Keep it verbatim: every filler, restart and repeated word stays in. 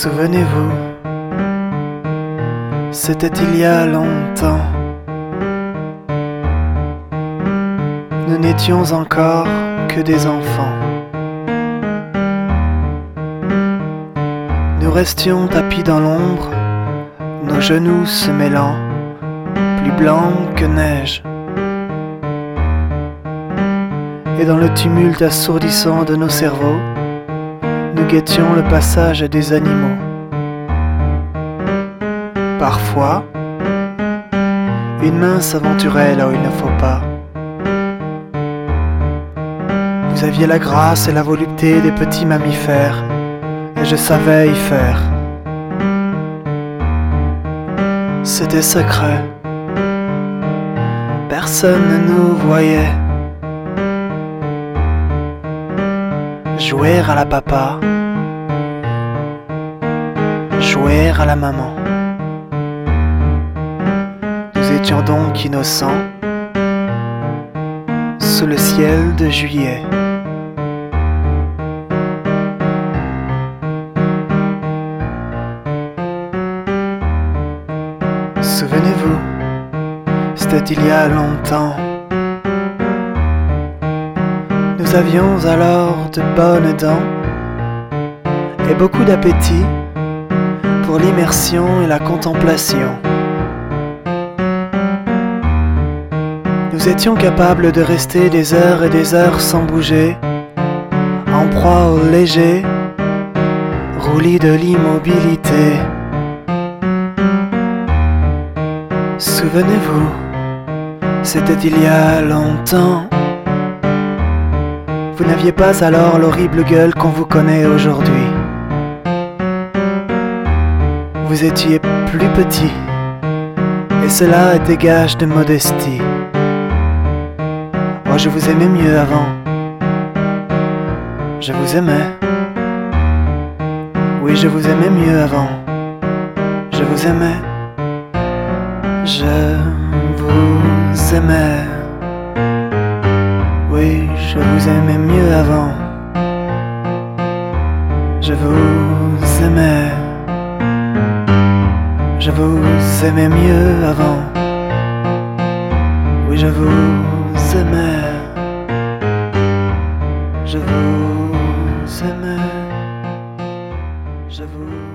Souvenez-vous, c'était il y a longtemps. Nous n'étions encore que des enfants. Nous restions tapis dans l'ombre, nos genoux se mêlant, plus blancs que neige. Et dans le tumulte assourdissant de nos cerveaux, nous guettions le passage des animaux. Parfois, une main s'aventurait là où il ne faut pas. Vous aviez la grâce et la volupté des petits mammifères, et je savais y faire. C'était secret. Personne ne nous voyait. Jouer à la papa, jouer à la maman. Nous étions donc innocents, sous le ciel de juillet. Souvenez-vous, c'était il y a longtemps. Nous avions alors de bonnes dents et beaucoup d'appétit pour l'immersion et la contemplation. Nous étions capables de rester des heures et des heures sans bouger, en proie au léger roulis de l'immobilité. Souvenez-vous, c'était il y a longtemps. Vous n'aviez pas alors l'horrible gueule qu'on vous connaît aujourd'hui. Vous étiez plus petit, et cela était gage de modestie. Oh, je vous aimais mieux avant. Je vous aimais. Oui, je vous aimais mieux avant. Je vous aimais. Je vous aimais. Oui, je vous aimais mieux avant. Je vous aimais. Je vous aimais mieux avant. Oui, je vous aimais. Je vous aimais. Je vous